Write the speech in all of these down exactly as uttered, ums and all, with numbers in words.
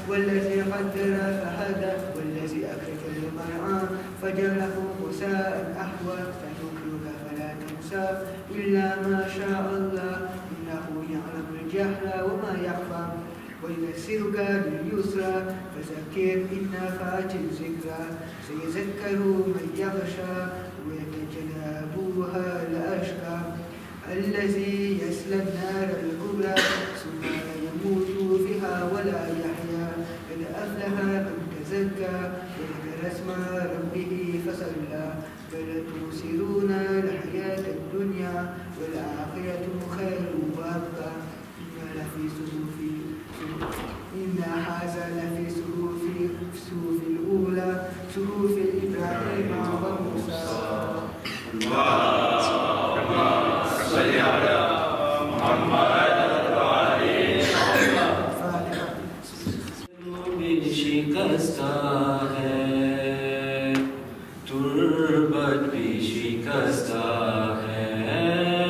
والذي قدر فهدى والذي أخرج المرعى فجعله غثاء أحوى سنقرئك فلا تنسى إلا ما شاء الله إنه يعلم الجهل وما يخفى وييسرك لليسرى فذكر إن نفعت الذكرى سيذكر من يخشى ويتجنبها الأشقى الذي يصلى النار الكبرى ثم لا يموت فيها ولا يحيا قد أفلح من تزكى وذكر اسم ربه فصلى بل تؤثرون الحياة الدنيا والآخرة خير وأبقى إن لفي صحف إن هذا لفي صحف الصحف الأولى صحف إبراهيم وموسى. اللهم صل على محمد وعلى शिकस्ता है तुर्बत भी शिकस्ता है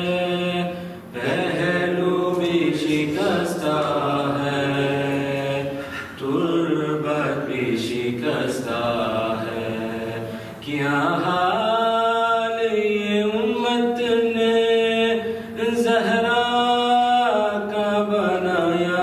पहलू भी शिकस्ता है तुर्बत भी शिकस्ता है क्या हाल ये उम्मत ने ज़हरा का बनाया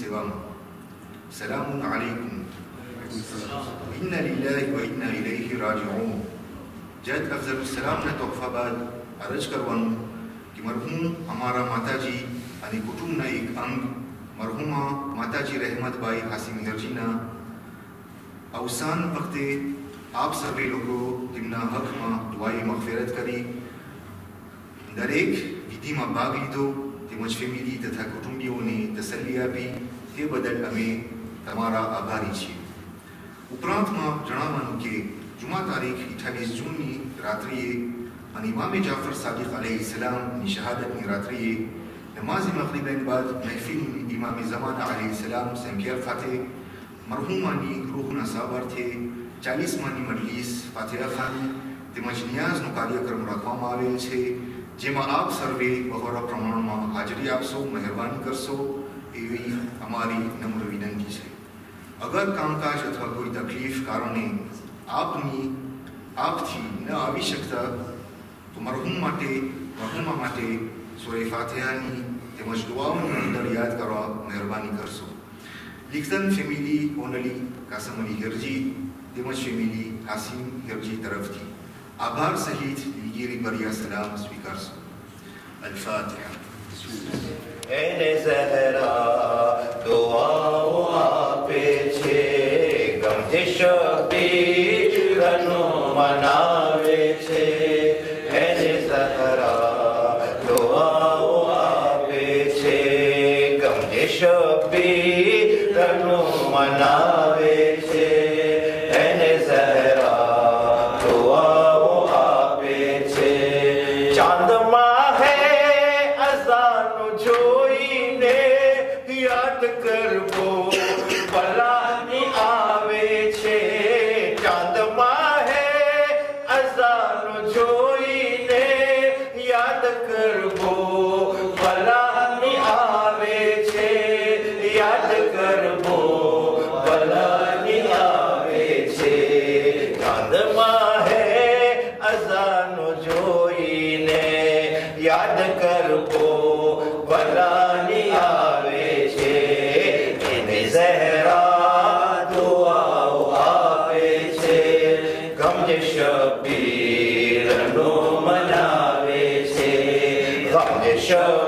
سوام سلام علیکم ان للہ و انا الیہ راجعون. جد افضل السلام نے تحفہ بعد عرض کروانوں کہ مرحوم ہمارا ماتا جی یعنی کٹوم نہ ایک انگ مرحومہ ماتا جی رحمت بائی حاسی مہرجینا اوسان وقت آپ سبھی لوگوں تمنا حق ماں دعائی مغفرت کری در ایک گیتی ماں باغ لیدو تمج فیملی تتھا کٹنبیوں نے تسلیہ بھی تے بدل ہمیں تمہارا آبھاری چھے. اپرانت ماں جنامانو کے جمعہ تاریخ اٹھائیس جون نی راتریے ان امام جعفر صادق علیہ السلام نی شہادت نی راتریے نماز مغرب بعد محفل امام زمانہ علیہ السلام سنکیر فاتح مرحومانی روح نصابر تھے چالیس مانی مجلس فاتحہ خانی تمج نیاز نو کاریکرم رکھوام آویل چھے جیما آپ سروے بغورا پرمان ماں حاجری آپ سو مہربانی کر سو ایوی ہماری نمر ویننگی چھے. اگر کام کاج اتھا کوئی تکلیف کارونے آپ نی آپ تھی نہ آوی شکتا تو مرحوم ماتے مرحومہ ماتے سورہ فاتحہ نی تمج دعاؤں اندر یاد کروا مہربانی کر سو. لکھتن فیملی اونلی قاسم علی ہرجی تمج فیملی حاسم ہرجی طرف تھی. آبھار سہیت لیگیری بریا سلام سویکار سو. الفاتحہ. این زہرا دعاؤں آپے چھے گمجش پیرنو مناوے چھے. این زہرا دعاؤں آپے چھے گمجش پیرنو مناوے چھے. این زہرا دعاؤں آپے چھے چاند ماہ ازان جوئی نے یاد کربو بلانی آوے چھے. چاند ماہ ازان جوئی نے یاد کربو بلانی آوے چھے. یاد کربو بلانی آوے چھے. چاند ماہ ازان جوئی نے یاد کربو بلانی آوے چھے. این زہرا دعاؤں آوے چھے غمج شبیرنو مناوے چھے. غمج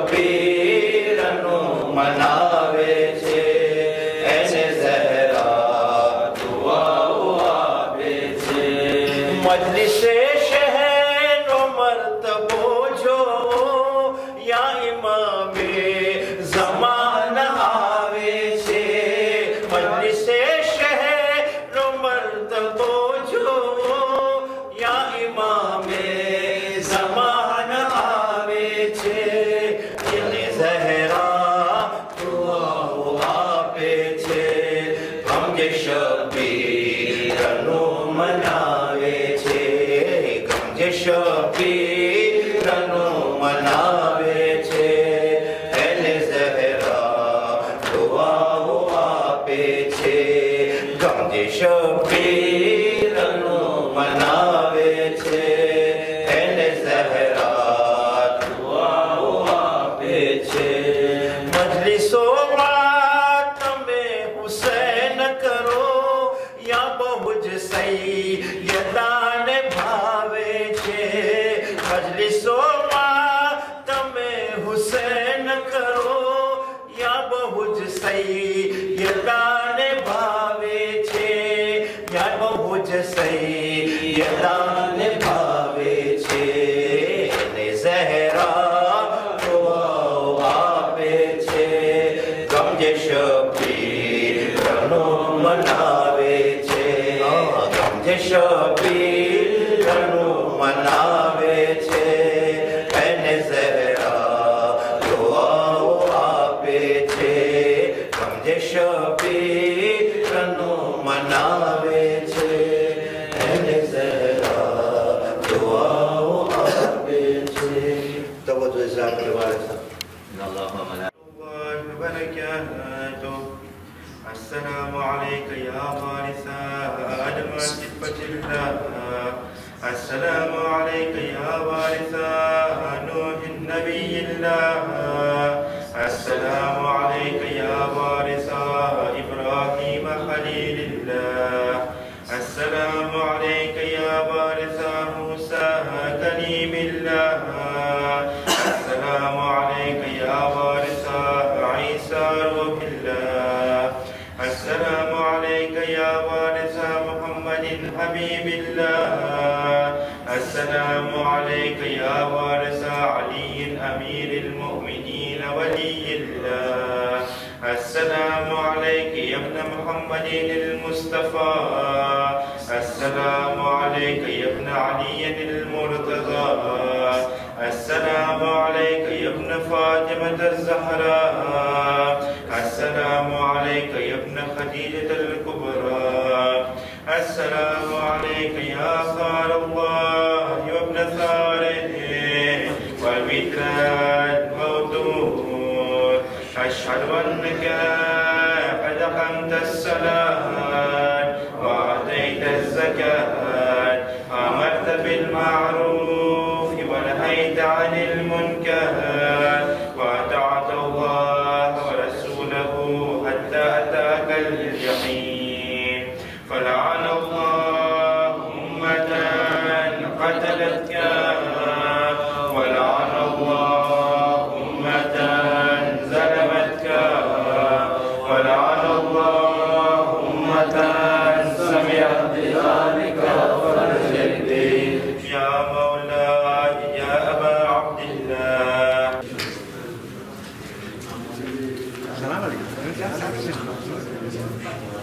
شبیرنو مناوے چھے. این زہرا دعاؤں آوے چھے. مجلس شہن و مرتبو جو یا امام زمان آوے چھے. مجلس شہن و مرتبو جو یا امام زمان آوے چھے. این زہرا دعاؤں آپے چھے غمج شبیرنو مناوے چھے. غمج شبیرنو مناوے چھے. این زہرا دعاؤں آپے چھے غمج شبیرنو مناوے چھے. این زہرا دعاؤں آپے چھے. مجلس و ماتم حسین کرو یا بہج سیدان بھاوے چھے. مجلس و ماتم حسین کرو یا بہج سیدان بھاوے چھے. یا بہج سیدان بھاوے چھے. این زہرا دعاؤں آپے چھے غمج شبیرنو مناوے چھے. غمج شبیرنو مناوے چھے. این زہرا دعاؤں آپے چھے غمج شبیرنو مناوے چھے. این زہرا دعاؤں آپے چھے. توجہ ذات کے بارے سے اللہم اللہ وبرکاتہ. السلام علیکم یا وارث آدم صفت اللہ. السلام علیکم یا وارث نوح نبی اللہ. السلام علیکم یا وارث محمد المصطفى. السلام عليك يا ابن علي المرتضى. السلام عليك يا ابن فاطمة الزهراء. السلام عليك يا ابن خديجة الكبرى. السلام عليك يا ثار الله وابن ثاره والمدراد موتور. أشهد أنك قد أقمت الصلاة وأعطيت الزكاة وأمرت بالمعروف ونهيت عن المنكر وأطعت الله ورسوله حتى أتاك اليقين. فلعن الله أمة قتلتك ولعن الله أمة ظلمتك ولعن الله أمة سمعت بذلك فرجت به. يا مولاي يا أبا عبد الله. السلام عليكم.